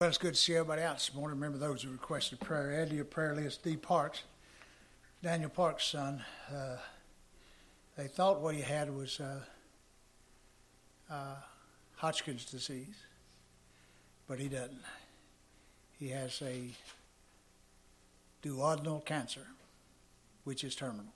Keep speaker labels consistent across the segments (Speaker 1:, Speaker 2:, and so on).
Speaker 1: Well, it's good to see everybody out this morning. Remember those who requested prayer. Add to your prayer list D. Parks, Daniel Parks' son. They thought what he had was Hodgkin's disease, but he doesn't. He has a duodenal cancer, which is terminal.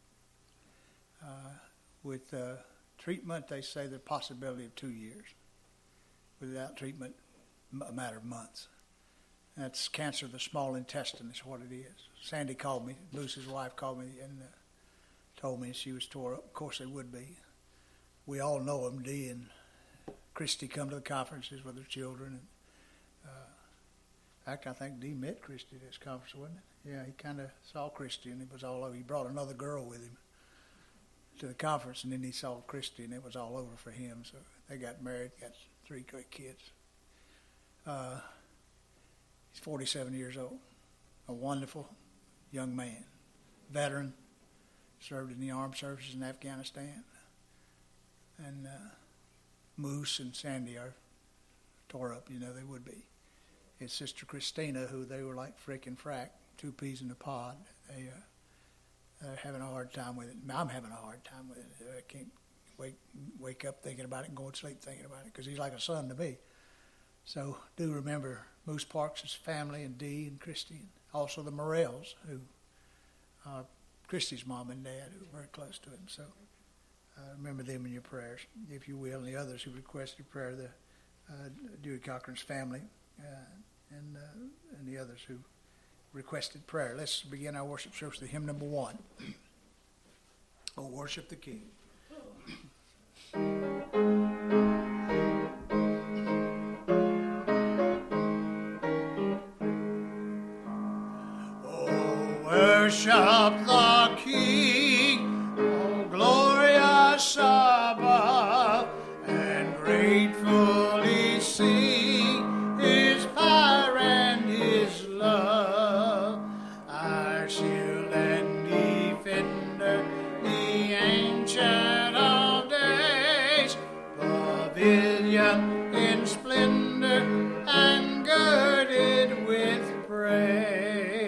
Speaker 1: With treatment, they say the possibility of 2 years. Without treatment, a matter of months. That's cancer of the small intestine is what it is. Sandy called me, Lucy's wife called me and told me she was tore up. Of course they would be. We all know them. Dee and Christy come to the conferences with their children. And, in fact, I think Dee met Christy at this conference, wasn't it? Yeah, he kind of saw Christy and it was all over. He brought another girl with him to the conference and then he saw Christy and it was all over for him. So they got married, got 3 great kids. He's 47 years old, a wonderful young man, veteran, served in the armed services in Afghanistan. And Moose and Sandy are tore up, you know they would be. His sister Christina, who they were like frickin' frack, 2 peas in a pod, they're having a hard time with it. I'm having a hard time with it. I can't wake up thinking about it and go to sleep thinking about it because he's like a son to me. So do remember Moose Parks' family and Dee and Christy, and also the Morells, who Christy's mom and dad, who were very close to him. So remember them in your prayers, if you will, and the others who requested prayer, the Dewey Cochran's family, and the others who requested prayer. Let's begin our worship service with hymn number 1. Oh, worship the King. Worship the King, oh glorious above, and gratefully sing His power and His love. Our shield and defender, the Ancient of Days, pavilion in splendor and girded with praise.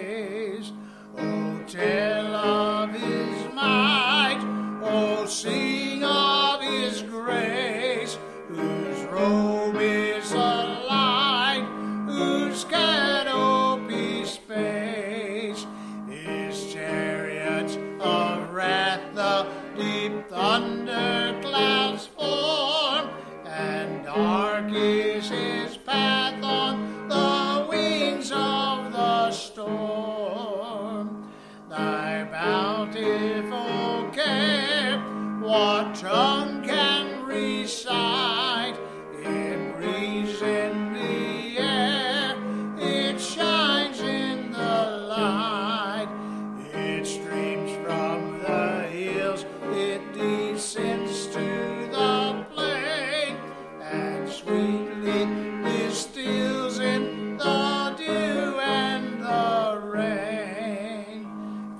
Speaker 1: Tell of His might, oh sing of His grace, whose robe is a light, whose canopy space, His chariots of wrath the deep thunder clouds form, and dark is His path on the wings of the storm. Thy bountiful care, what tongue can recite? It breathes in the air, it shines in the light, it streams from the hills, it descends to the plain, and sweetly distills in the dew and the rain.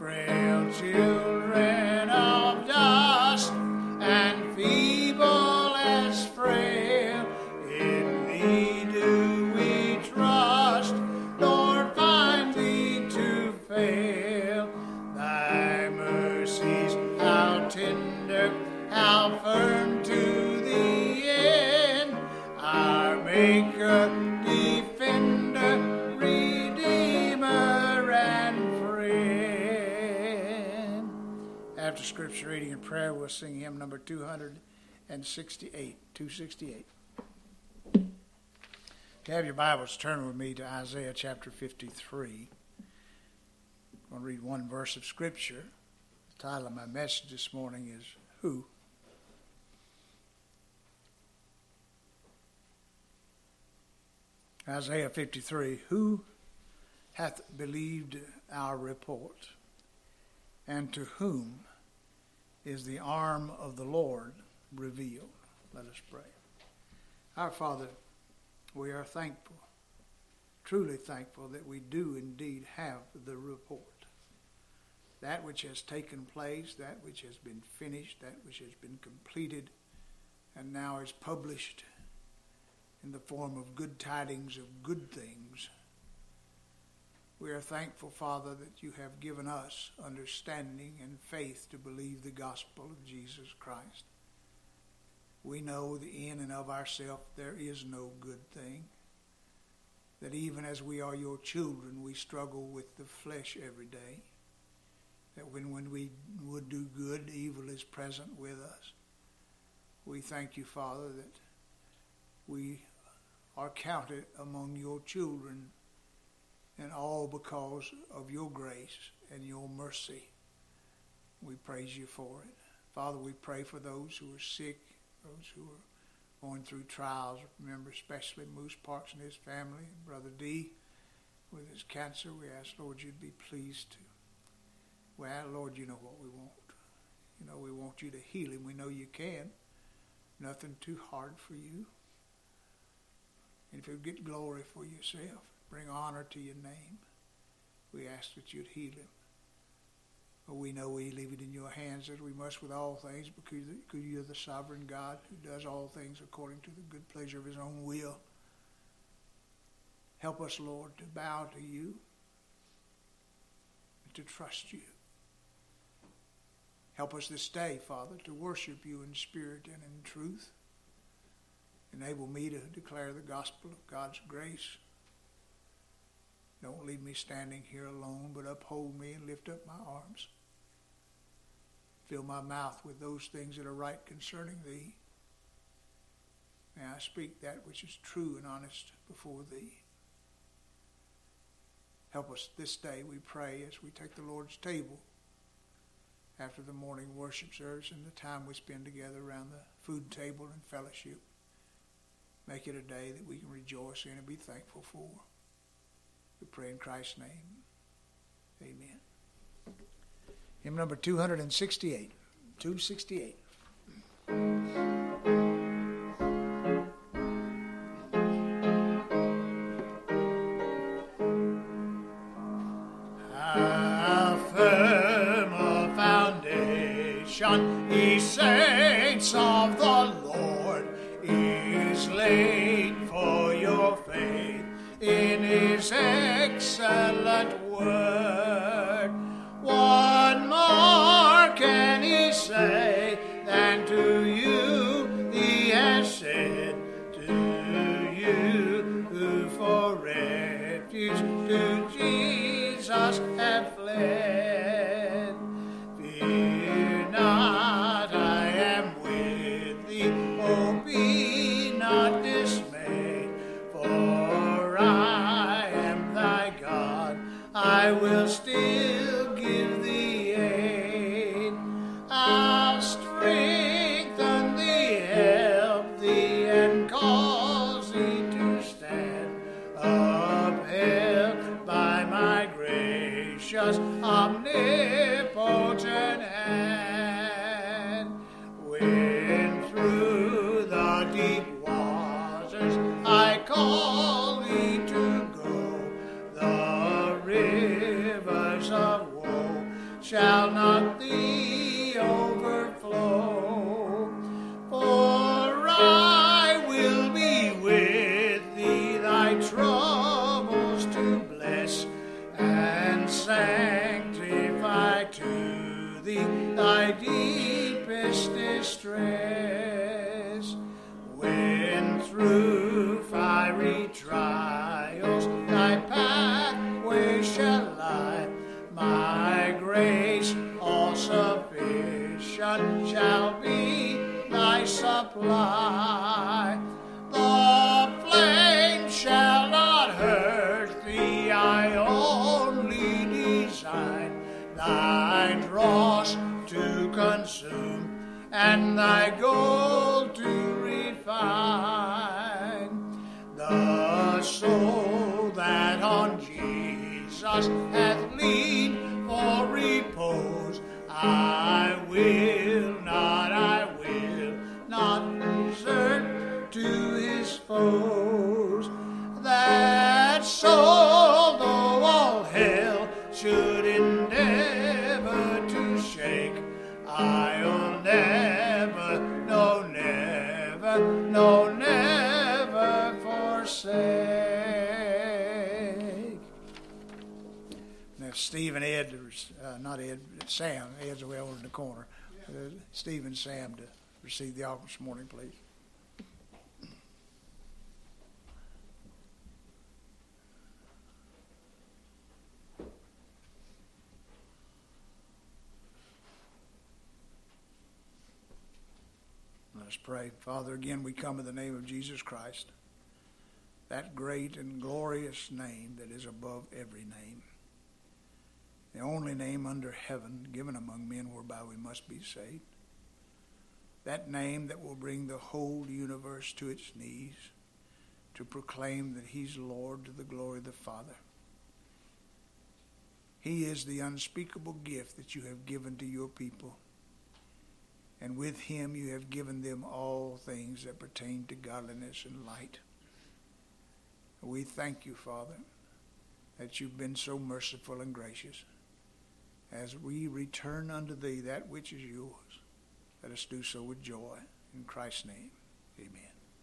Speaker 1: Children of dust and feeble as frail, in Thee do we trust, nor find Thee to fail. Thy mercies, how tender, how firm to the end, our Maker, Defender, Redeemer, and friend. After scripture reading and prayer, we'll sing hymn number 268. 268. If you have your Bibles, turn with me to Isaiah chapter 53. I'm going to read one verse of scripture. The title of my message this morning is Who? Isaiah 53. Who hath believed our report? And to whom is the arm of the Lord revealed? Let us pray. Our Father, we are thankful, truly thankful that we do indeed have the report. That which has taken place, that which has been finished, that which has been completed, and now is published in the form of good tidings of good things. We are thankful, Father, that you have given us understanding and faith to believe the gospel of Jesus Christ. We know that in and of ourselves there is no good thing, that even as we are your children, we struggle with the flesh every day, that when we would do good, evil is present with us. We thank you, Father, that we are counted among your children, and all because of your grace and your mercy. We praise you for it. Father, we pray for those who are sick, those who are going through trials. Remember especially Moose Parks and his family, and Brother D with his cancer. We ask, Lord, you'd be pleased to. Well, Lord, you know what we want. You know we want you to heal him. We know you can. Nothing too hard for you. And if you get glory for yourself, bring honor to your name, we ask that you'd heal him. But we know we leave it in your hands as we must with all things, because you're the sovereign God who does all things according to the good pleasure of his own will. Help us, Lord, to bow to you and to trust you. Help us this day, Father, to worship you in spirit and in truth. Enable me to declare the gospel of God's grace. Don't leave me standing here alone, but uphold me and lift up my arms. Fill my mouth with those things that are right concerning thee. May I speak that which is true and honest before thee. Help us this day, we pray, as we take the Lord's table after the morning worship service and the time we spend together around the food table and fellowship. Make it a day that we can rejoice in and be thankful for. We pray in Christ's name. Amen. Hymn number 268. 268. How firm a foundation, ye saints of the Lord, is laid for your faith in his excellent word. What more can he say than to you he has said, to you who for refuge to Jesus have fled? Fear not, I am with thee, oh be not dismayed, for I am thy God, I will still give thee aid. I'll strengthen thee, help thee, and cause thee to stand, upheld by my gracious, omnipotent hand. When through the deep waters I call thee to go, the rivers of woe shall not thee overflow. For I will be with thee, thy troubles to bless, and sanctify to thee thy deepest distress. When through fiery trials thy pathway shall lie, my grace all sufficient shall be thy supply. The flame shall not hurt thee, I only design thy dross to consume and thy gold to refine. The soul that on Jesus hath leaned for repose, I will not desert to his foes. That soul, though all hell should endeavor to shake, I'll never, no never Steve and Ed, not Ed, Sam. Ed's way over in the corner. Steve and Sam to receive the offering this morning, please. Let us pray. Father, again we come in the name of Jesus Christ, that great and glorious name that is above every name, the only name under heaven given among men whereby we must be saved, that name that will bring the whole universe to its knees to proclaim that he's Lord to the glory of the Father. He is the unspeakable gift that you have given to your people. And with him you have given them all things that pertain to godliness and light. We thank you, Father, that you've been so merciful and gracious. As we return unto thee that which is yours, let us do so with joy. In Christ's name, amen.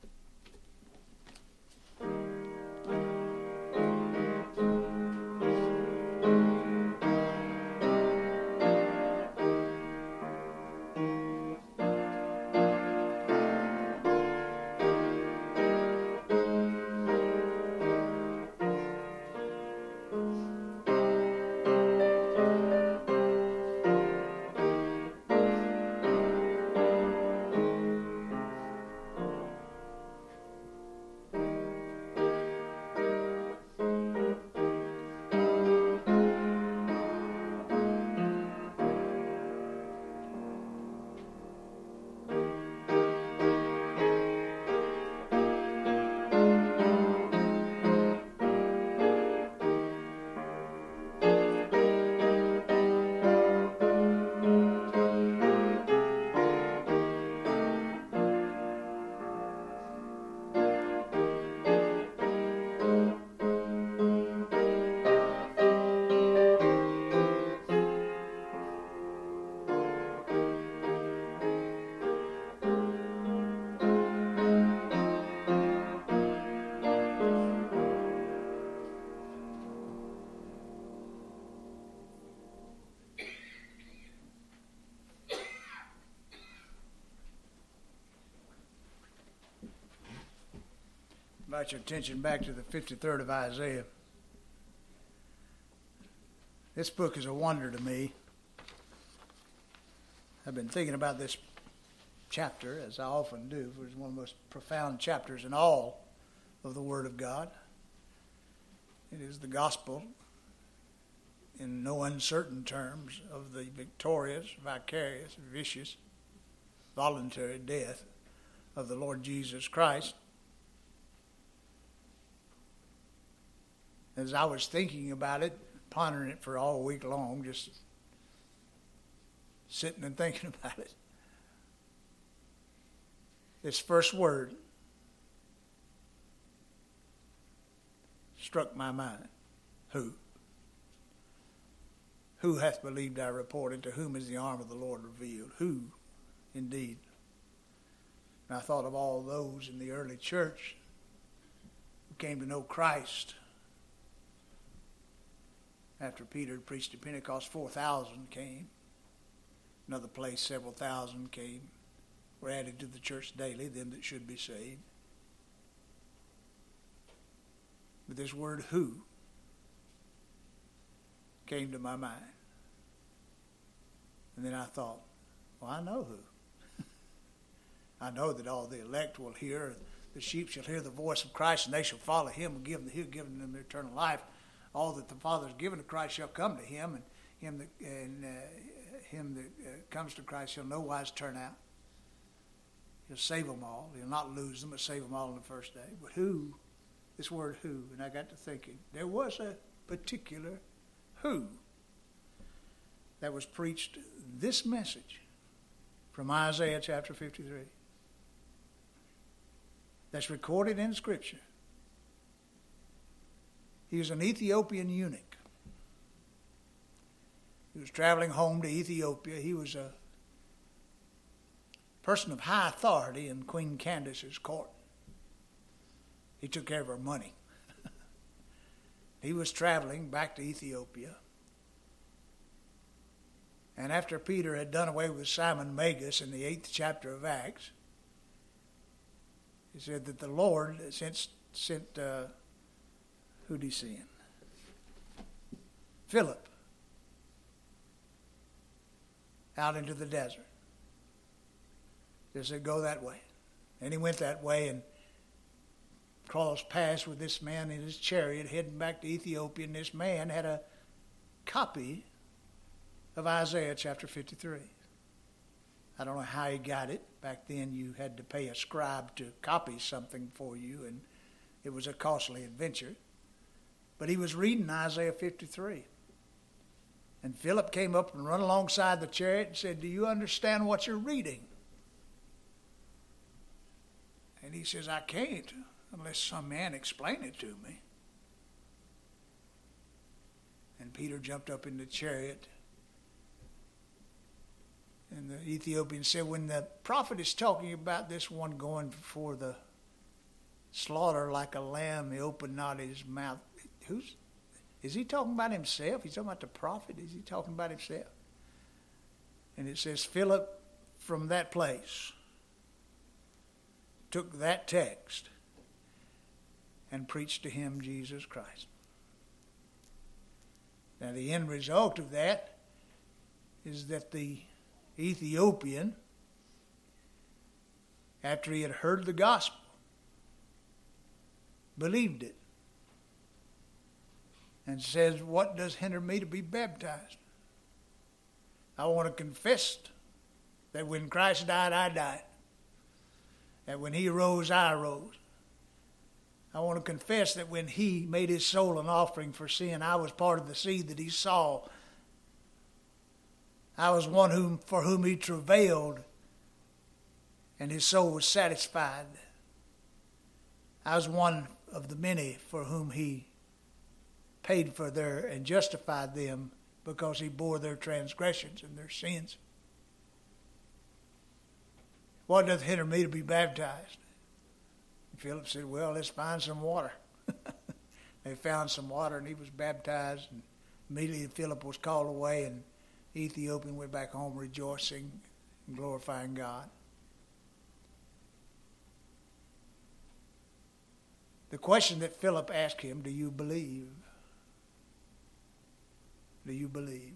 Speaker 1: Invite your attention back to the 53rd of Isaiah. This book is a wonder to me. I've been thinking about this chapter, as I often do. It's one of the most profound chapters in all of the Word of God. It is the gospel, in no uncertain terms, of the victorious, vicarious, vicious, voluntary death of the Lord Jesus Christ. As I was thinking about it, pondering it for all week long, just sitting and thinking about it, this first word struck my mind. Who? Who hath believed our report, and to whom is the arm of the Lord revealed? Who, indeed? And I thought of all those in the early church who came to know Christ. After Peter had preached at Pentecost, 4,000 came. Another place, several thousand came. Were added to the church daily, them that should be saved. But this word who came to my mind. And then I thought, well, I know who. I know that all the elect will hear, the sheep shall hear the voice of Christ, and they shall follow him, and he'll give them eternal life. All that the Father has given to Christ shall come to him, and him that comes to shall shall no wise turn out. He'll save them all. He'll not lose them, but save them all on the first day. But who? This word who, and I got to thinking, there was a particular who that was preached this message from Isaiah chapter 53. That's recorded in Scripture. He was an Ethiopian eunuch. He was traveling home to Ethiopia. He was a person of high authority in Queen Candace's court. He took care of her money. He was traveling back to Ethiopia, And after Peter had done away with Simon Magus in the 8th chapter of Acts, he said that the Lord sent who did he send? Philip out into the desert. He said, go that way. And he went that way and crossed paths with this man in his chariot heading back to Ethiopia. And this man had a copy of Isaiah chapter 53. I don't know how he got it. Back then you had to pay a scribe to copy something for you, and it was a costly adventure. But he was reading Isaiah 53. And Philip came up and run alongside the chariot and said, do you understand what you're reading? And he says, I can't unless some man explain it to me. And Peter jumped up in the chariot. And the Ethiopian said, when the prophet is talking about this one going before the slaughter like a lamb, he opened not his mouth. Is he talking about himself? He's talking about the prophet? Is he talking about himself? And it says, Philip from that place took that text and preached to him Jesus Christ. Now the end result of that is that the Ethiopian, after he had heard the gospel, believed it and says, what does hinder me to be baptized? I want to confess that when Christ died, I died. That when he rose, I rose. I want to confess that when he made his soul an offering for sin, I was part of the seed that he saw. I was one for whom he travailed, and his soul was satisfied. I was one of the many for whom he paid for their and justified them because he bore their transgressions and their sins. What doth hinder me to be baptized? And Philip said, well, let's find some water. They found some water and he was baptized, and immediately Philip was called away, and the Ethiopian went back home rejoicing and glorifying God. The question that Philip asked him, do you believe? Do you believe?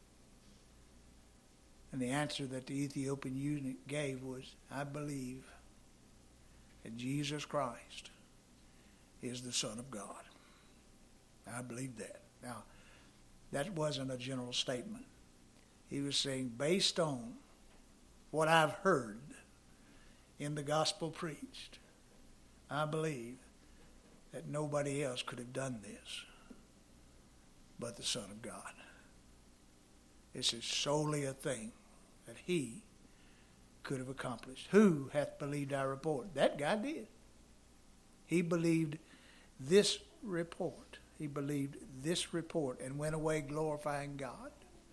Speaker 1: And the answer that the Ethiopian eunuch gave was, I believe that Jesus Christ is the Son of God. I believe that. Now, that wasn't a general statement. He was saying, based on what I've heard in the gospel preached, I believe that nobody else could have done this but the Son of God. This is solely a thing that he could have accomplished. Who hath believed our report? That guy did. He believed this report. He believed this report and went away glorifying God.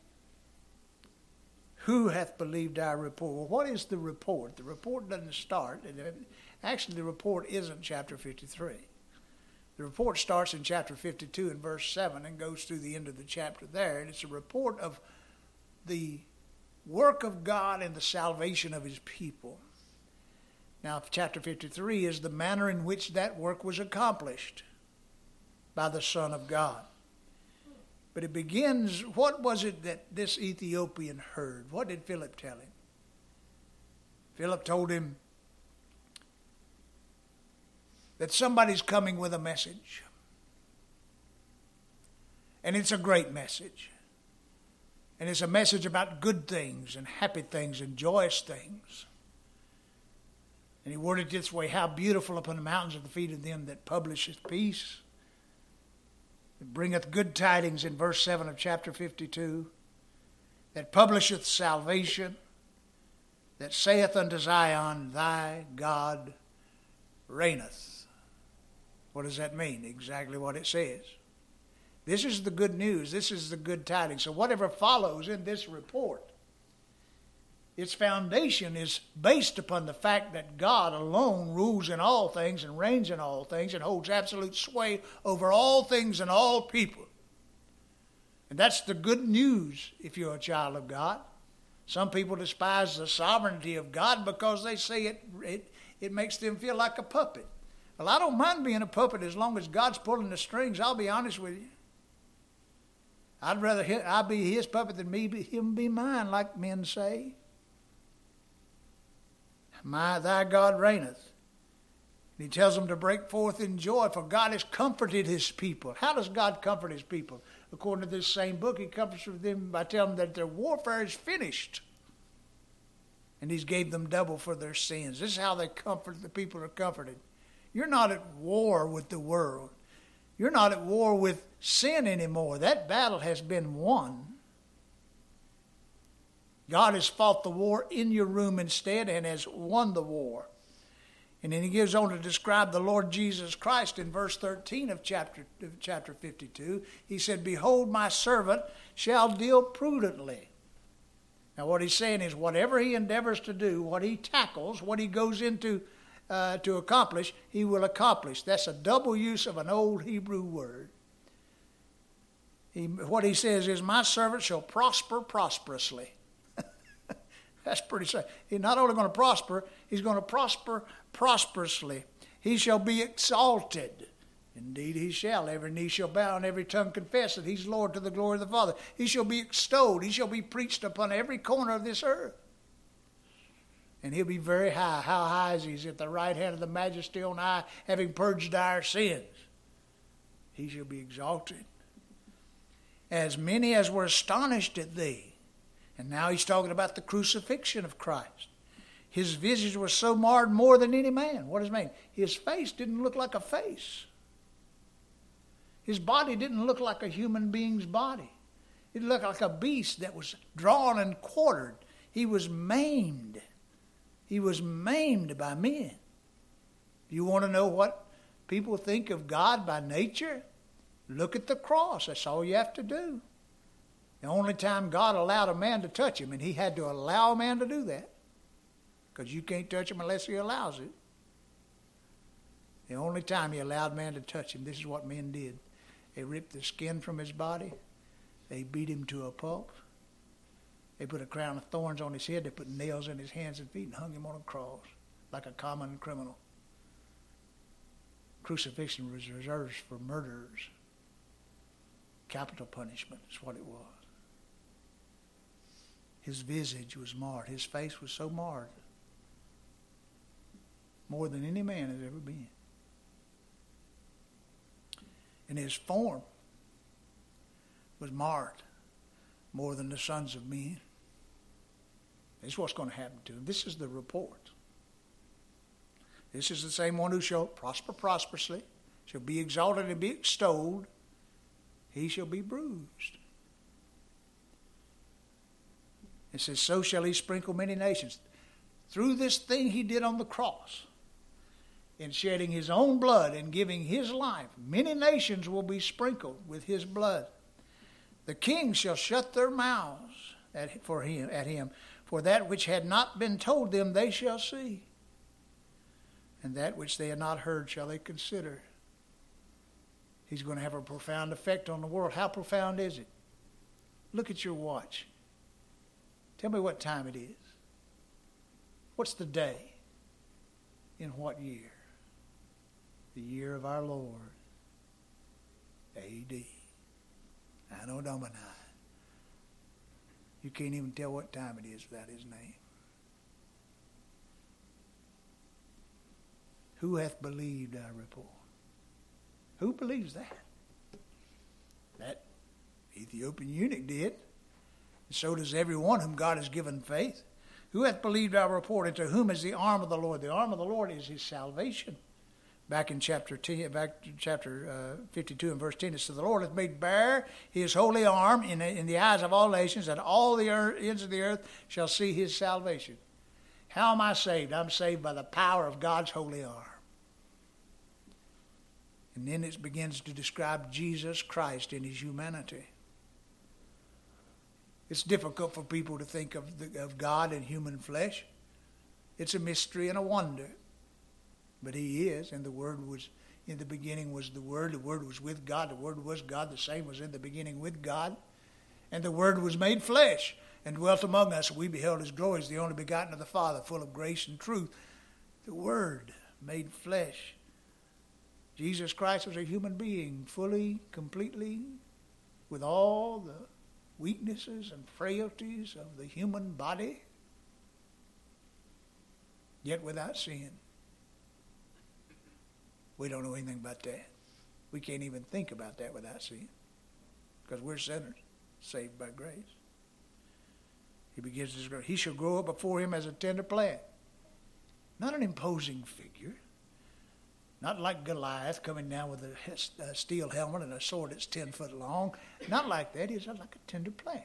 Speaker 1: Who hath believed our report? Well, what is the report? The report doesn't start. Actually, the report isn't chapter 53. The report starts in chapter 52 and verse 7 and goes through the end of the chapter there. And it's a report of the work of God and the salvation of his people. Now, chapter 53 is the manner in which that work was accomplished by the Son of God. But it begins, what was it that this Ethiopian heard? What did Philip tell him? Philip told him that somebody's coming with a message. And it's a great message. And it's a message about good things and happy things and joyous things. And he worded it this way, how beautiful upon the mountains are the feet of them that publisheth peace, that bringeth good tidings in verse 7 of chapter 52, that publisheth salvation, that saith unto Zion, thy God reigneth. What does that mean? Exactly what it says. This is the good news. This is the good tidings. So whatever follows in this report, its foundation is based upon the fact that God alone rules in all things and reigns in all things and holds absolute sway over all things and all people. And that's the good news if you're a child of God. Some people despise the sovereignty of God because they say it makes them feel like a puppet. Well, I don't mind being a puppet as long as God's pulling the strings. I'll be honest with you. I'd rather I be his puppet than him be mine, like men say. Thy God reigneth. And he tells them to break forth in joy, for God has comforted his people. How does God comfort his people? According to this same book, he comforts them by telling them that their warfare is finished. And he's gave them double for their sins. This is how the people are comforted. You're not at war with the world. You're not at war with sin anymore. That battle has been won. God has fought the war in your room instead and has won the war. And then he goes on to describe the Lord Jesus Christ in verse 13 of chapter 52. He said, behold, my servant shall deal prudently. Now what he's saying is whatever he endeavors to do, what he tackles, what he goes into to accomplish, he will accomplish. That's a double use of an old Hebrew word. What he says is, my servant shall prosper prosperously. That's pretty sad. He's not only going to prosper, he's going to prosper prosperously. He shall be exalted. Indeed he shall. Every knee shall bow and every tongue confess that he's Lord to the glory of the Father. He shall be extolled. He shall be preached upon every corner of this earth. And he'll be very high. How high is he? He's at the right hand of the Majesty on high, having purged our sins. He shall be exalted. As many as were astonished at thee. And now he's talking about the crucifixion of Christ. His visage was so marred more than any man. What does it mean? His face didn't look like a face. His body didn't look like a human being's body. It looked like a beast that was drawn and quartered. He was maimed. He was maimed by men. You want to know what people think of God by nature? Look at the cross. That's all you have to do. The only time God allowed a man to touch him, and he had to allow a man to do that, because you can't touch him unless he allows it. The only time he allowed man to touch him, this is what men did. They ripped the skin from his body. They beat him to a pulp. They put a crown of thorns on his head. They put nails in his hands and feet and hung him on a cross like a common criminal. Crucifixion was reserved for murderers. Capital punishment is what it was. His visage was marred. His face was so marred. More than any man has ever been. And his form was marred more than the sons of men. This is what's going to happen to him. This is the report. This is the same one who shall prosper prosperously, shall be exalted and be extolled. He shall be bruised. It says, so shall he sprinkle many nations. Through this thing he did on the cross, in shedding his own blood and giving his life, many nations will be sprinkled with his blood. The kings shall shut their mouths at him, for that which had not been told them they shall see, and that which they had not heard shall they consider. He's going to have a profound effect on the world. How profound is it? Look at your watch. Tell me what time it is. What's the day? In what year? The year of our Lord, A.D. Anno Domini. You can't even tell what time it is without his name. Who hath believed our report? Who believes that? That Ethiopian eunuch did. And so does everyone whom God has given faith. Who hath believed our report, and to whom is the arm of the Lord? The arm of the Lord is his salvation. Back in chapter 52 and verse 10, it says, the Lord hath made bare his holy arm in the eyes of all nations, that all the ends of the earth shall see his salvation. How am I saved? I'm saved by the power of God's holy arm. And then it begins to describe Jesus Christ in his humanity. It's difficult for people to think of God in human flesh. It's a mystery and a wonder. But he is, and the Word was, in the beginning was the Word was with God, the Word was God, the same was in the beginning with God. And the Word was made flesh and dwelt among us. We beheld his glory as the only begotten of the Father, full of grace and truth. The Word made flesh. Jesus Christ was a human being, fully, completely, with all the weaknesses and frailties of the human body, yet without sin. We don't know anything about that. We can't even think about that without sin, because we're sinners, saved by grace. He begins his growth. He shall grow up before him as a tender plant. Not an imposing figure. Not like Goliath coming down with a steel helmet and a sword that's 10 foot long. Not like that. He's like a tender plant.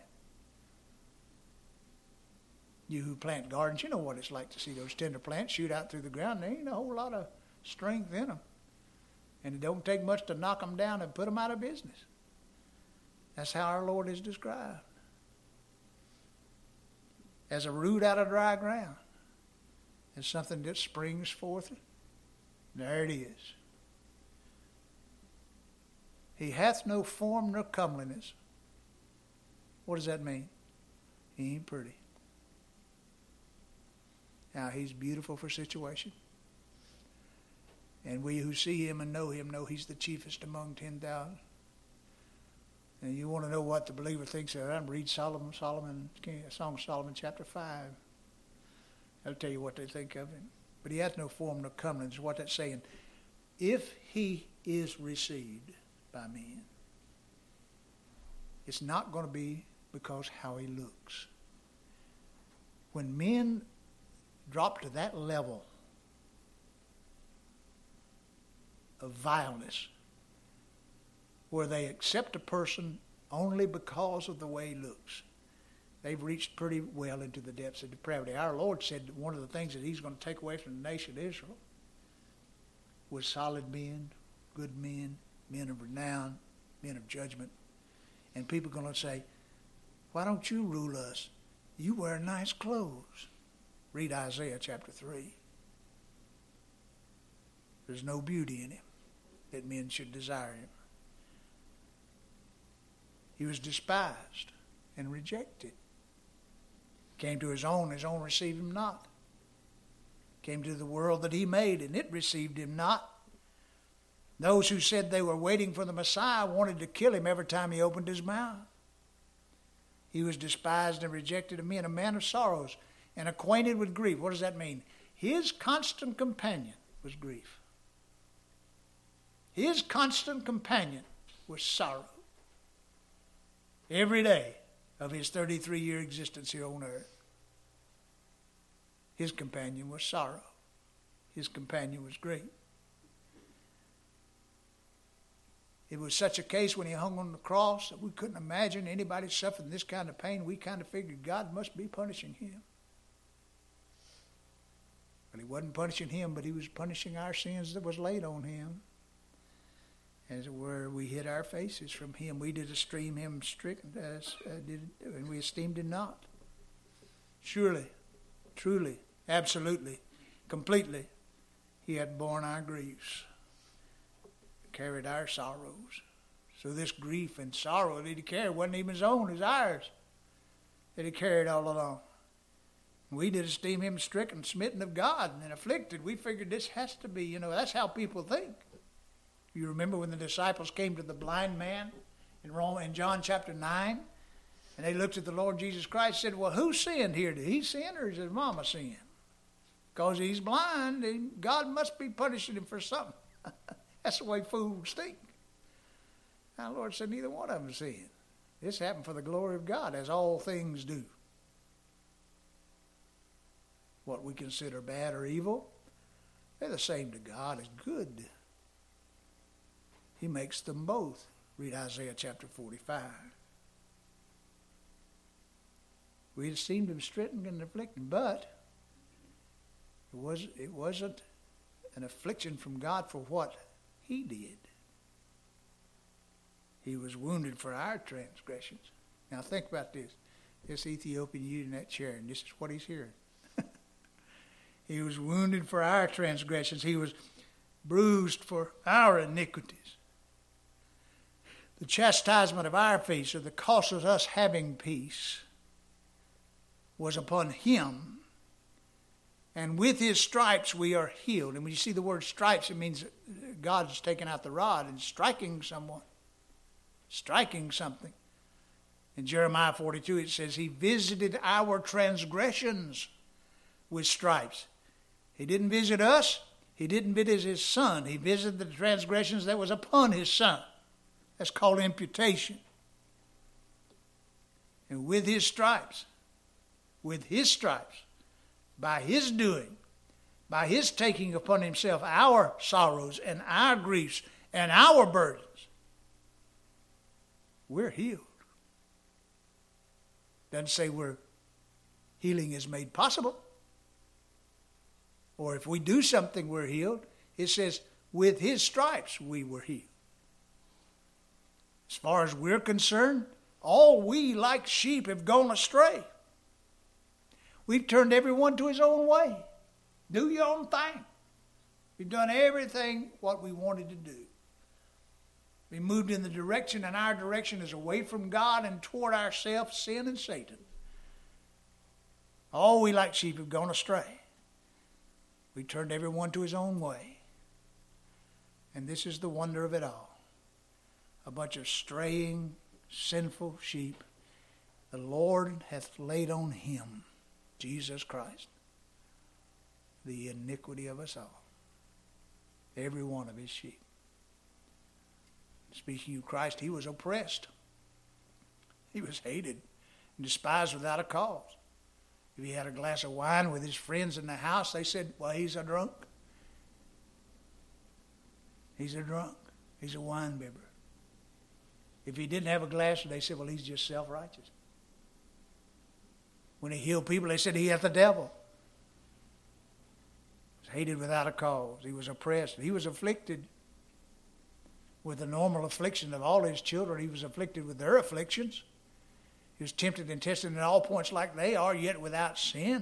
Speaker 1: You who plant gardens, you know what it's like to see those tender plants shoot out through the ground. There ain't a whole lot of strength in them. And it don't take much to knock them down and put them out of business. That's how our Lord is described. As a root out of dry ground. As something that springs forth. There it is. He hath no form nor comeliness. What does that mean? He ain't pretty. Now, he's beautiful for situation. And we who see him and know him know he's the chiefest among 10,000. And you want to know what the believer thinks of him, read Song of Solomon chapter 5. That'll tell you what they think of him. But he hath no form nor comeliness. What that's saying, if he is received by men, it's not going to be because how he looks. When men drop to that level of vileness, where they accept a person only because of the way he looks, they've reached pretty well into the depths of depravity. Our Lord said that one of the things that he's going to take away from the nation of Israel was solid men, good men, men of renown, men of judgment. And people are going to say, why don't you rule us? You wear nice clothes. Read Isaiah chapter 3. There's no beauty in him that men should desire him. He was despised and rejected. Came to his own received him not. Came to the world that he made, and it received him not. Those who said they were waiting for the Messiah wanted to kill him every time he opened his mouth. He was despised and rejected of men, a man of sorrows and acquainted with grief. What does that mean? His constant companion was grief. His constant companion was sorrow. Every day of his 33-year existence here on earth, his companion was sorrow. His companion was grief. It was such a case when he hung on the cross that we couldn't imagine anybody suffering this kind of pain. We kind of figured God must be punishing him. But he wasn't punishing him, but he was punishing our sins that was laid on him. As it were, we hid our faces from him. We did esteem him stricken, and we esteemed him not. Surely, truly, absolutely, completely, he had borne our griefs, carried our sorrows. So this grief and sorrow that he carried wasn't even his own, it was ours that he carried all along. We did esteem him stricken, smitten of God, and afflicted. We figured this has to be, that's how people think. You remember when the disciples came to the blind man in John chapter 9, and they looked at the Lord Jesus Christ and said, well, who sinned here? Did he sin or did his mama sin? Because he's blind, and God must be punishing him for something. That's the way fools think. Now, the Lord said neither one of them sinned. This happened for the glory of God, as all things do. What we consider bad or evil, they're the same to God as good. He makes them both. Read Isaiah chapter 45. We esteemed him stricken and afflicted, but it wasn't an affliction from God for what he did. He was wounded for our transgressions. Now think about this. This Ethiopian youth in that chair, and this is what he's hearing. He was wounded for our transgressions. He was bruised for our iniquities. The chastisement of our peace, or the cost of us having peace, was upon him. And with his stripes we are healed. And when you see the word stripes, it means God's taking out the rod and striking someone. Striking something. In Jeremiah 42 it says, he visited our transgressions with stripes. He didn't visit us. He didn't visit his son. He visited the transgressions that was upon his son. That's called imputation. And with his stripes, by his doing, by his taking upon himself our sorrows and our griefs and our burdens, we're healed. Doesn't say healing is made possible. Or if we do something, we're healed. It says, with his stripes we were healed. As far as we're concerned, all we like sheep have gone astray. We've turned everyone to his own way. Do your own thing. We've done everything what we wanted to do. We moved in the direction, and our direction is away from God and toward ourselves, sin and Satan. All we like sheep have gone astray. We turned everyone to his own way. And this is the wonder of it all. A bunch of straying, sinful sheep. The Lord hath laid on him, Jesus Christ, the iniquity of us all. Every one of his sheep. Speaking of Christ, he was oppressed. He was hated and despised without a cause. If he had a glass of wine with his friends in the house, they said, well, he's a drunk. He's a drunk. He's a wine bibber. If he didn't have a glass, they said, well, he's just self-righteous. When he healed people, they said he had the devil. He was hated without a cause. He was oppressed. He was afflicted with the normal affliction of all his children. He was afflicted with their afflictions. He was tempted and tested in all points like they are, yet without sin.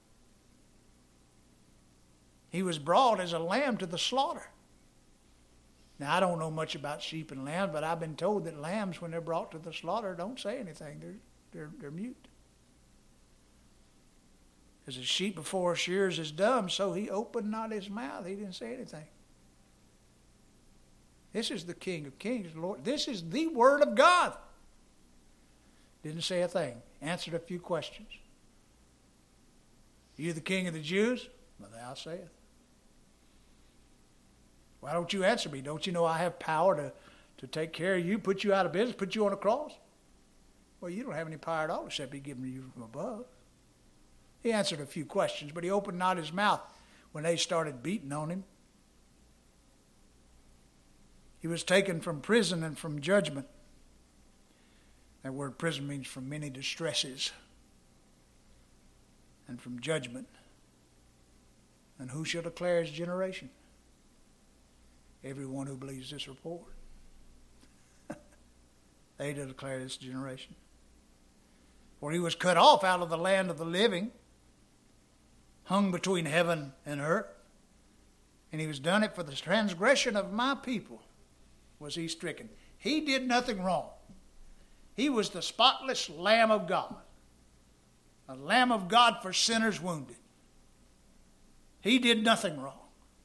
Speaker 1: He was brought as a lamb to the slaughter. Now, I don't know much about sheep and lambs, but I've been told that lambs, when they're brought to the slaughter, don't say anything. They're mute. As a sheep before shears is dumb, so he opened not his mouth. He didn't say anything. This is the King of Kings, Lord. This is the Word of God. Didn't say a thing. Answered a few questions. Are you the King of the Jews? Well, thou sayest. Why don't you answer me? Don't you know I have power to take care of you, put you out of business, put you on a cross? Well, you don't have any power at all except be given to you from above. He answered a few questions, but he opened not his mouth when they started beating on him. He was taken from prison and from judgment. That word prison means from many distresses and from judgment. And who shall declare his generation? Everyone who believes this report. They to declare this generation. For he was cut off out of the land of the living, hung between heaven and earth, and he was done it for the transgression of my people was he stricken. He did nothing wrong. He was the spotless Lamb of God, a Lamb of God for sinners wounded. He did nothing wrong.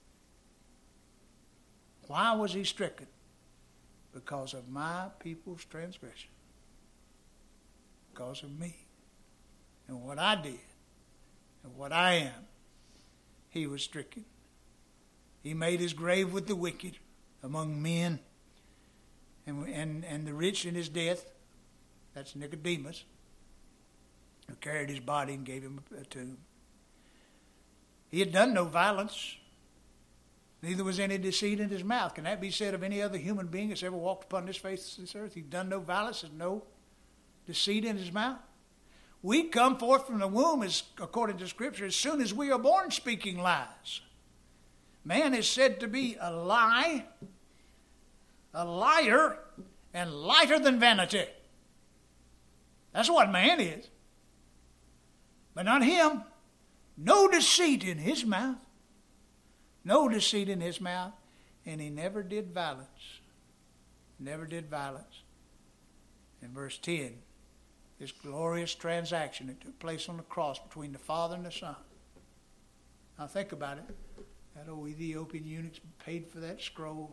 Speaker 1: Why was he stricken? Because of my people's transgression. Because of me and what I did and what I am. He was stricken. He made his grave with the wicked among men and the rich in his death. That's Nicodemus, who carried his body and gave him a tomb. He had done no violence. Neither was any deceit in his mouth. Can that be said of any other human being that's ever walked upon this face of this earth? He's done no violence and no deceit in his mouth. We come forth from the womb, as according to Scripture, as soon as we are born, speaking lies. Man is said to be a lie, a liar, and lighter than vanity. That's what man is. But not him. No deceit in his mouth. No deceit in his mouth. And he never did violence. never did violence. In verse 10, this glorious transaction that took place on the cross between the Father and the Son. Now think about it. That old Ethiopian eunuch paid for that scroll.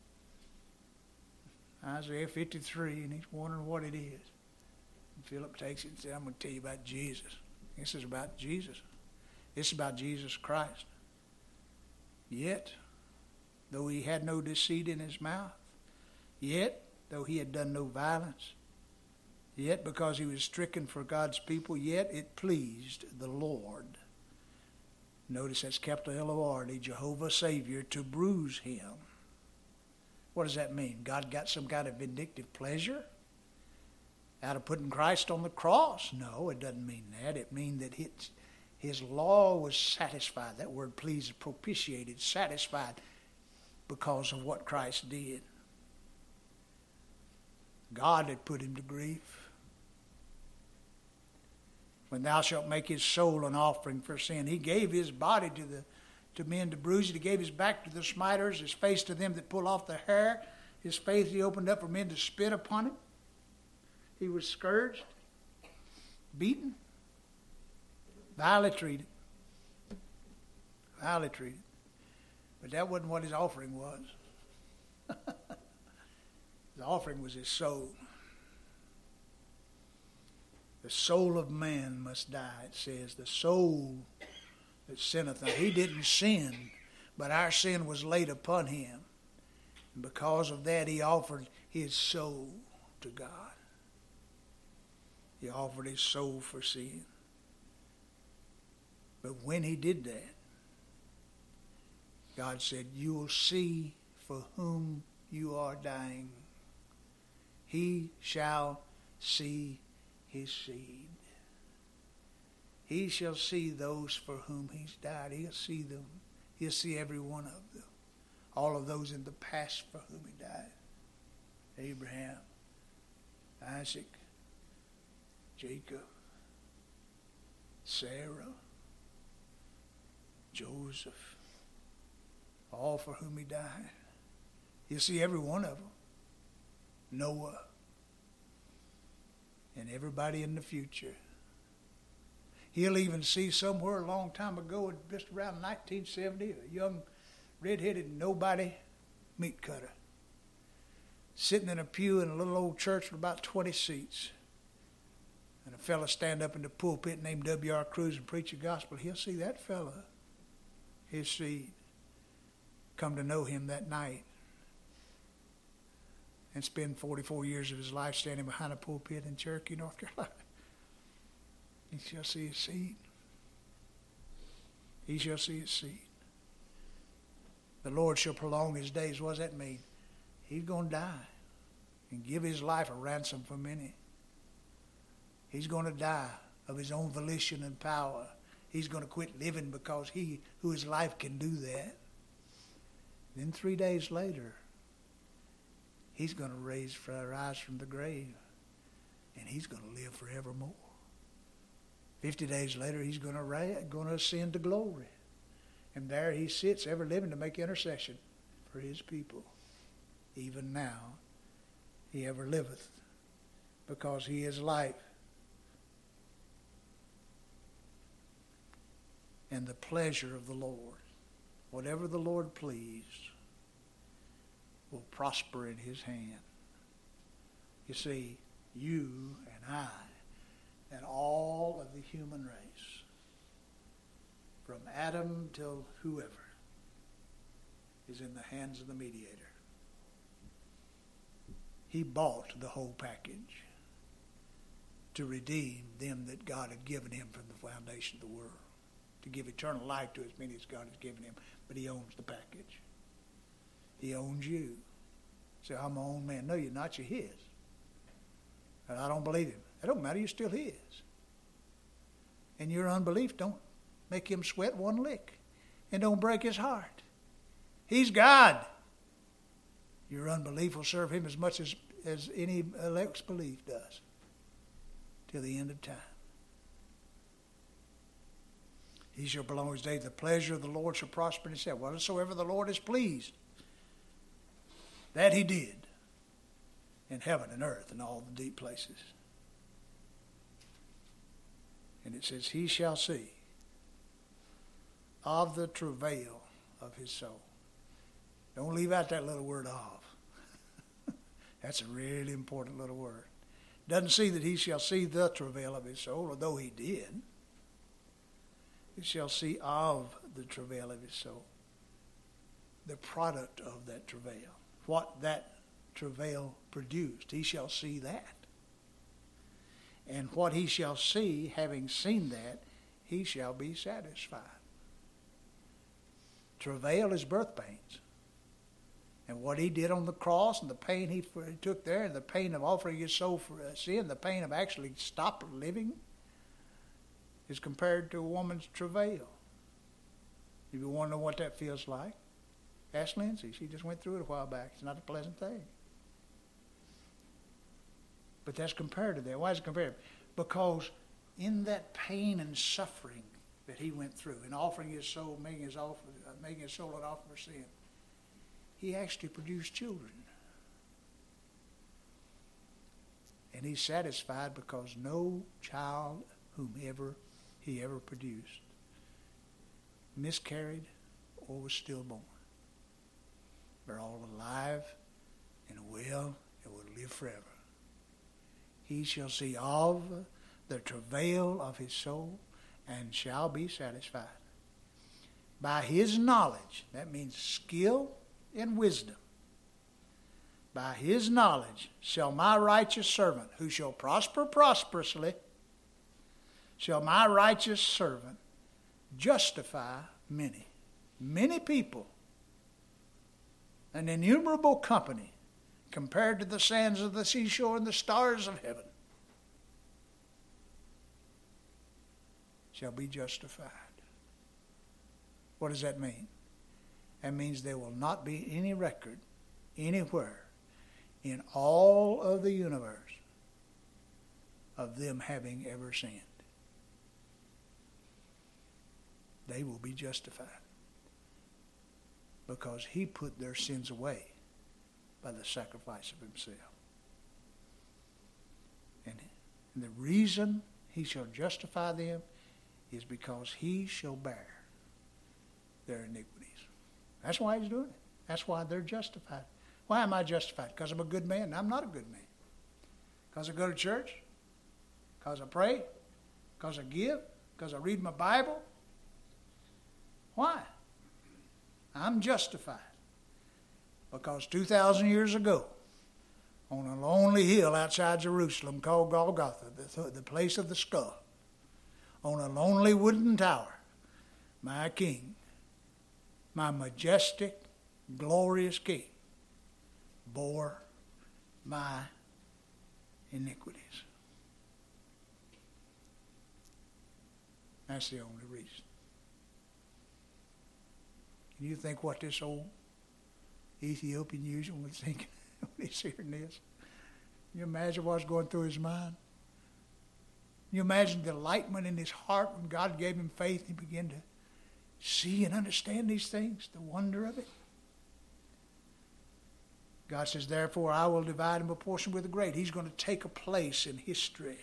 Speaker 1: Isaiah 53, and he's wondering what it is. And Philip takes it and says, I'm going to tell you about Jesus. This is about Jesus. This is about Jesus Christ. Yet, though he had no deceit in his mouth, yet, though he had done no violence, yet because he was stricken for God's people, yet it pleased the Lord. Notice that's capital L-O-R-D, Jehovah Savior, to bruise him. What does that mean? God got some kind of vindictive pleasure out of putting Christ on the cross? No, it doesn't mean that. It means that his law was satisfied. That word pleased, propitiated, satisfied because of what Christ did. God had put him to grief. When thou shalt make his soul an offering for sin, he gave his body to men to bruise it. He gave his back to the smiters, his face to them that pull off the hair. His face he opened up for men to spit upon him. He was scourged, beaten, vilely treated. Vilely treated. But that wasn't what his offering was. His offering was his soul. The soul of man must die, it says. The soul that sinneth. Now, he didn't sin, but our sin was laid upon him. And because of that, he offered his soul to God. He offered his soul for sin. But when he did that, God said, you will see for whom you are dying. He shall see his seed. He shall see those for whom he's died. He'll see them. He'll see every one of them. All of those in the past for whom he died. Abraham, Isaac, Jacob, Sarah, Joseph, all for whom he died. He'll see every one of them. Noah, and everybody in the future. He'll even see somewhere a long time ago, just around 1970, a young red-headed nobody meat cutter sitting in a pew in a little old church with about 20 seats. And a fella stand up in the pulpit named W.R. Cruz and preach the gospel. He'll see that fella, his seed, come to know him that night and spend 44 years of his life standing behind a pulpit in Cherokee, North Carolina. He shall see his seed. He shall see his seed. The Lord shall prolong his days. What does that mean? He's going to die and give his life a ransom for many. He's going to die of his own volition and power. He's going to quit living because he who is life can do that. Then 3 days later, he's going to rise from the grave, and he's going to live forevermore. 50 days later, he's going to ascend to glory. And there he sits, ever living to make intercession for his people. Even now, he ever liveth, because he is life. And the pleasure of the Lord, whatever the Lord pleased, will prosper in his hand. You see, you and I and all of the human race, from Adam till whoever, is in the hands of the mediator. He bought the whole package to redeem them that God had given him from the foundation of the world, to give eternal life to as many as God has given him. But he owns the package. He owns you. Say, I'm my own man. No, you're not. You're his. And I don't believe him. It don't matter. You're still his. And your unbelief don't make him sweat one lick. And don't break his heart. He's God. Your unbelief will serve him as much as any elect's belief does, till the end of time. He shall prolong his days. The pleasure of the Lord shall prosper in his head. Whatsoever the Lord is pleased, that he did. in heaven and earth and all the deep places. And it says, he shall see of the travail of his soul. Don't leave out that little word of. That's a really important little word. Doesn't see that he shall see the travail of his soul, although he did. He shall see of the travail of his soul. The product of that travail. What that travail produced. He shall see that. And what he shall see, having seen that, he shall be satisfied. Travail is birth pains. And what he did on the cross and the pain he took there and the pain of offering his soul for sin, the pain of actually stopping living, is compared to a woman's travail. If you want to know what that feels like, ask Lindsay. She just went through it a while back. It's not a pleasant thing. But that's compared to that. Why is it compared? Because in that pain and suffering that he went through, in offering his soul, making his soul an offer for sin, he actually produced children. And he's satisfied because no child whomever he ever produced miscarried or was stillborn. They're all alive and well and will live forever. He shall see of the travail of his soul and shall be satisfied. By his knowledge, that means skill and wisdom. By his knowledge shall my righteous servant, who shall prosper prosperously, shall my righteous servant justify many, many people, an innumerable company, compared to the sands of the seashore and the stars of heaven, shall be justified. What does that mean? That means there will not be any record anywhere in all of the universe of them having ever sinned. They will be justified because he put their sins away by the sacrifice of himself. And the reason he shall justify them is because he shall bear their iniquities. That's why he's doing it. That's why they're justified. Why am I justified? Because I'm a good man? I'm not a good man. Because I go to church? Because I pray? Because I give? Because I read my Bible? Why? I'm justified because 2,000 years ago, on a lonely hill outside Jerusalem called Golgotha, the place of the skull, on a lonely wooden tower, my King, my majestic, glorious King, bore my iniquities. That's the only reason. Can you think what this old Ethiopian Eunuch was thinking when he's hearing this? Can you imagine what's going through his mind? Can you imagine the enlightenment in his heart when God gave him faith and he began to see and understand these things, the wonder of it? God says, therefore I will divide him a portion with the great. He's going to take a place in history.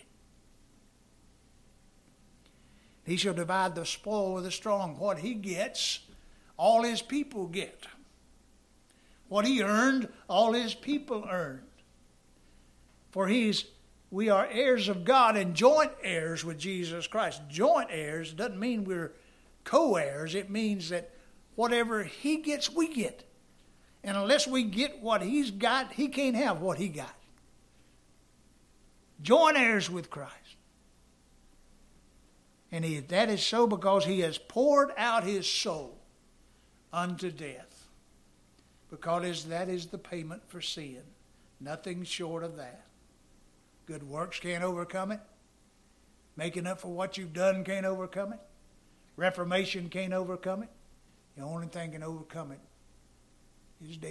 Speaker 1: He shall divide the spoil with the strong. What he gets, all his people get. What he earned, all his people earned. For we are heirs of God and joint heirs with Jesus Christ. Joint heirs doesn't mean we're co-heirs. It means that whatever he gets, we get. And unless we get what he's got, he can't have what he got. Joint heirs with Christ. And that is so because he has poured out his soul unto death. Because that is the payment for sin. Nothing short of that. Good works can't overcome it. Making up for what you've done can't overcome it. Reformation can't overcome it. The only thing can overcome it is death.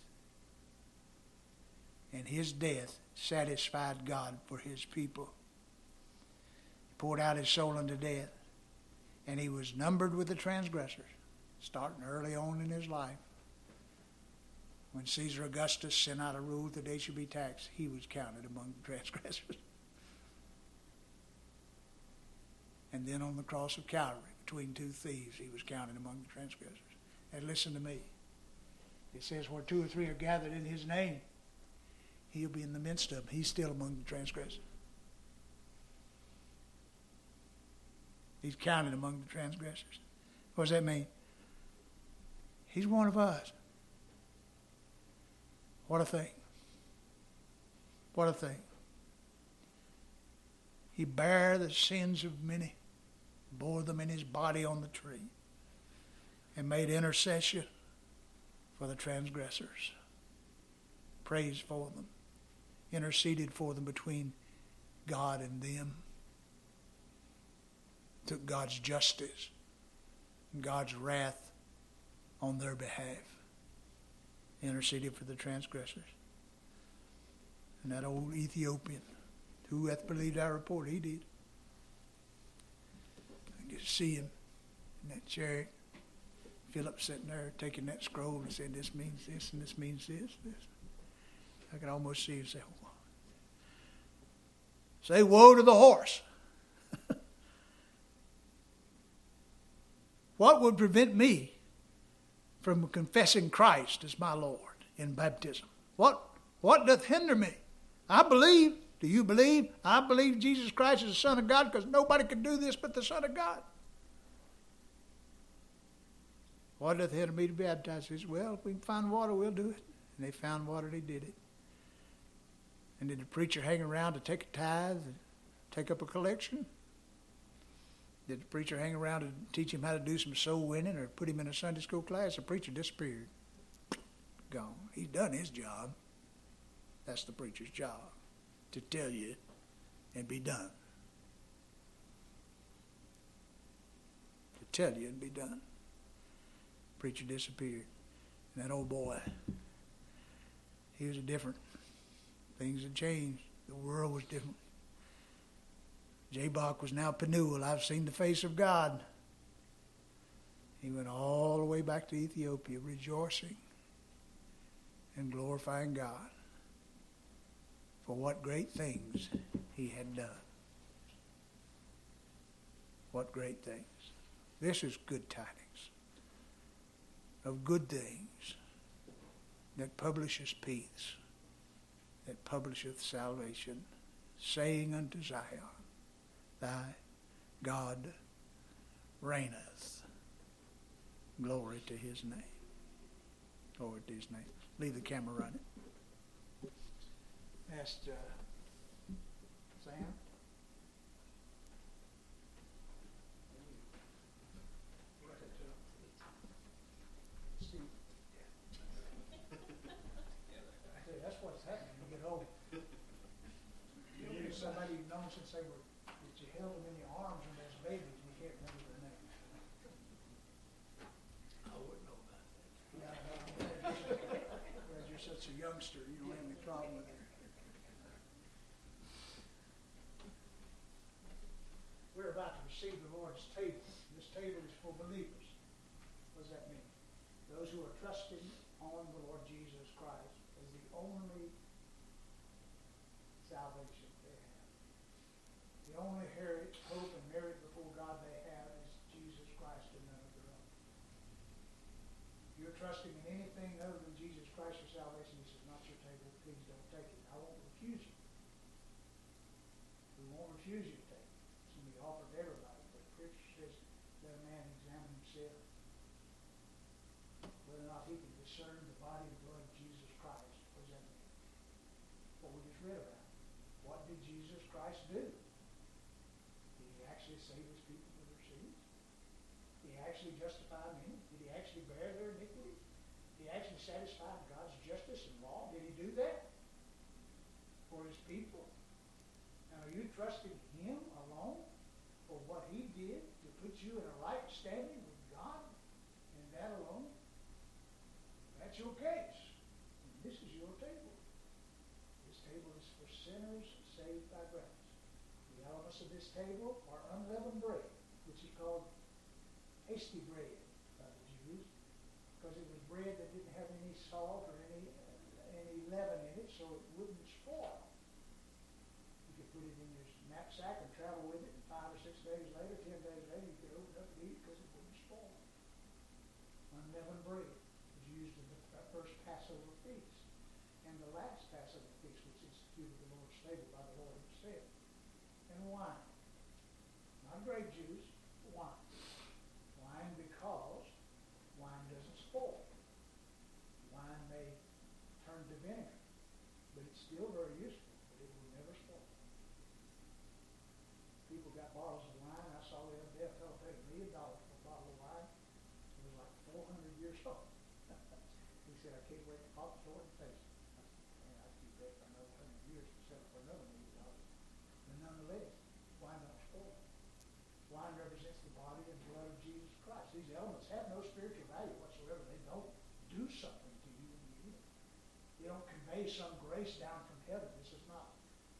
Speaker 1: And his death satisfied God for his people. He poured out his soul unto death. And he was numbered with the transgressors, starting early on in his life. When Caesar Augustus sent out a rule that they should be taxed, he was counted among the transgressors. And then on the cross of Calvary, between two thieves, he was counted among the transgressors. And listen to me. It says, where two or three are gathered in his name, he'll be in the midst of them. He's still among the transgressors. He's counted among the transgressors. What does that mean? He's one of us. What a thing. What a thing. He bare the sins of many, bore them in his body on the tree, and made intercession for the transgressors. Prays for them. Interceded for them between God and them. Took God's justice and God's wrath on their behalf. Interceded for the transgressors. And that old Ethiopian, who hath believed our report? He did. I could see him in that chariot. Philip sitting there taking that scroll and said, this means this and this means this. I could almost see him say, say woe to the horse. What would prevent me from confessing Christ as my Lord in baptism? What doth hinder me? I believe. Do you believe? I believe Jesus Christ is the Son of God, because nobody can do this but the Son of God. What doth hinder me to be baptized? He says, well, if we can find water, we'll do it. And they found water, they did it. And did the preacher hang around to take a tithe and take up a collection? Did the preacher hang around to teach him how to do some soul winning or put him in a Sunday school class? The preacher disappeared. Gone. He's done his job. That's the preacher's job, to tell you and be done. To tell you and be done. Preacher disappeared. And that old boy, he was different. Things had changed. The world was different. Jabbok was now Penuel. I've seen the face of God. He went all the way back to Ethiopia, rejoicing and glorifying God for what great things he had done. What great things. This is good tidings of good things that publisheth peace, that publisheth salvation, saying unto Zion, thy God reigneth. Glory to his name. Glory to his name. Leave the camera running. Asked Sam. Steve. I tell you, that's what's happening when you get old. You get somebody you've known since they were, that you held them in your arms when they was babies, and you can't remember their name. I wouldn't know about that. Yeah, because you're such a youngster, you don't have any problem with it. We're about to receive the Lord's table. This table is for believers. What does that mean? Those who are trusting on the Lord Jesus Christ as the only salvation they have. The only hope and merit before God they have is Jesus Christ and none of their own. If you're trusting in anything other than Jesus Christ for salvation, this is not your table. Please don't take it. I won't refuse you. We won't refuse you to take it. It's going to be offered to everybody. But the preacher says, let a man examine himself, whether or not he can discern the body and blood of Jesus Christ. What does that mean? What we just read about. What did Jesus Christ do? Did he actually save his people from their sins? Did he actually justify men? Did he actually bear their iniquities? Did he actually satisfy God's justice and law? Did he do that for his people? Now, are you trusting him alone for what he did to put you in a right standing with God and that alone? That's your case. And this is your table. This table is for sinners saved by grace. The elements of this table are unleavened bread, which is called hasty bread by the Jews, because it was bread that didn't have any salt or any leaven in it, so it wouldn't spoil. You could put it in your knapsack and travel with it, and 5 or 6 days later, 10 days later, you could open it up and eat because it wouldn't spoil. Unleavened bread was used in the first Passover feast and the last Passover feast, which instituted the Lord's table by the Lord himself. And wine. Not grape juice, wine. Wine because wine doesn't spoil. Wine may turn to vinegar, but it's still very useful, but it will never spoil. People got bottles of wine. I saw the other day a fellow paid $1 million for a bottle of wine. It was like 400 years old. He said, I can't wait to pop the store and taste it. I said, man, I'd keep that for another 100 years and sell it for another $1 million. But nonetheless, wine don't spoil. Wine represents the body and blood of Jesus Christ. These elements have no spiritual value whatsoever. They don't do something to you when you eat them. They don't convey some grace down from heaven. This is not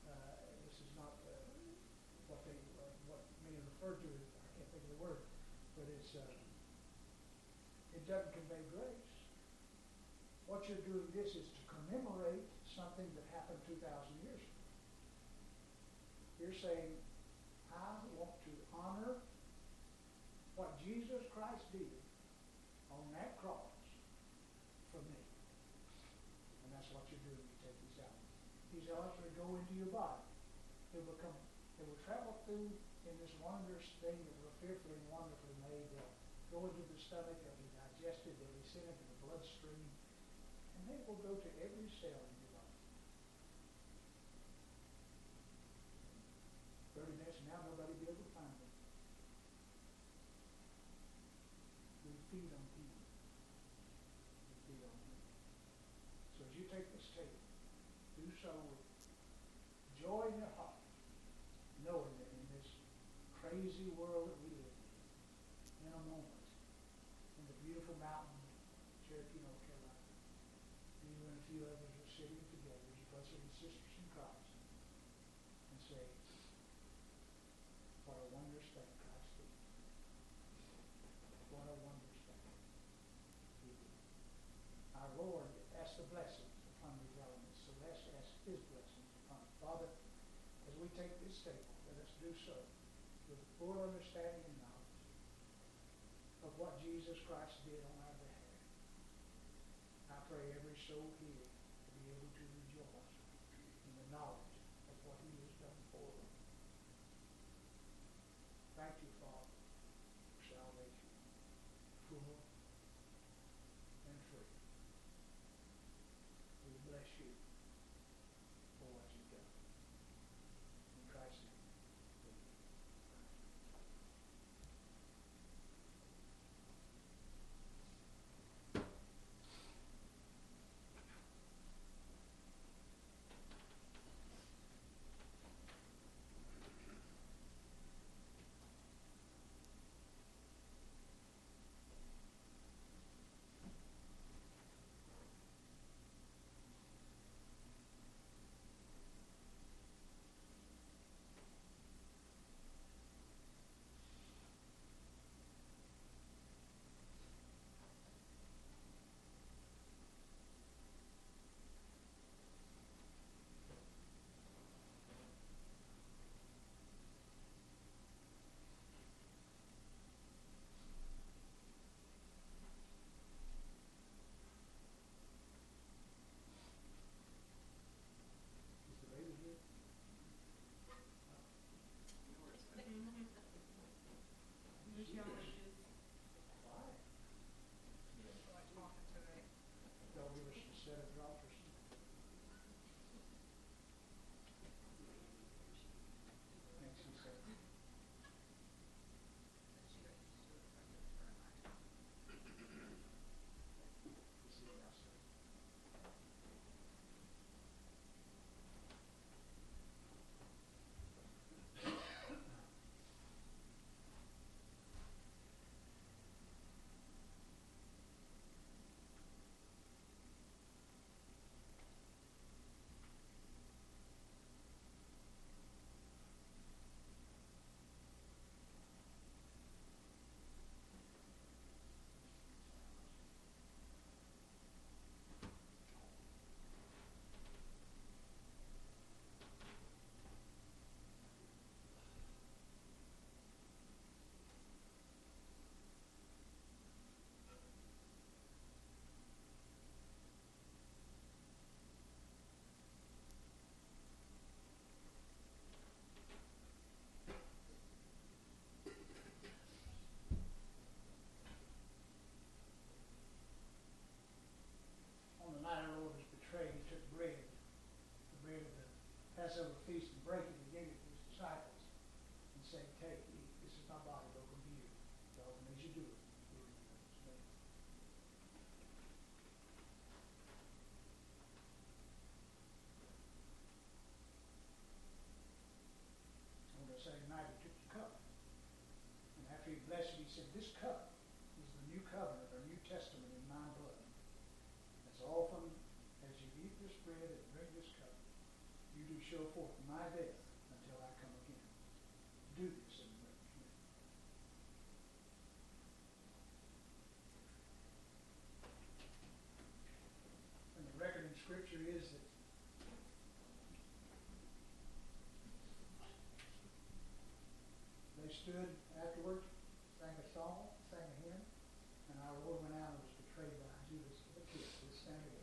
Speaker 1: what many refer to as, I can't think of the word, but it's it doesn't convey grace. What you're doing this is to commemorate something that happened 2,000 years ago. You're saying, I want to honor what Jesus Christ did on that cross for me. And that's what you're doing. You take these elements. These elements will go into your body. They will travel through in this wondrous thing that we're fearfully and wonderfully made. They'll go into the stomach, they'll be digested, they'll be sent into the bloodstream, and they will go to every cell in your body. 30 minutes from now, nobody will be able to find them. We feed on Him. We feed on Him. So as you take this table, do so with joy in your heart, knowing that in this crazy world that we live in a moment, in the beautiful mountain of Cherokee, North Carolina, you and a few others are sitting together as brothers and sisters in Christ and say, what a wondrous thing Christ did. What a wondrous thing He did. Our Lord asked the blessings upon these elements, so let's ask His blessings upon it. Father, as we take this table, let us do so with full understanding and knowledge of what Jesus Christ did on our behalf. I pray every soul here to be able to rejoice in the knowledge of what He has done for them. Thank you, Father, for salvation, full and free. We bless you for what you've done. In Christ's name. the feast and break it and gave it to his disciples and said, take, eat, this is my body broken for you. So as you do it, do it in remembrance of me. On the same night he took the cup. And after he blessed it, he said, this cup is the new covenant or New Testament in my blood. As often as you eat this bread and drink this cup, you do show forth my death until I come again. Do this in remembrance of me. And the record in Scripture is that they stood afterward, sang a song, sang a hymn, and our Lord went out and was betrayed by Judas the kiss. Let's stand together.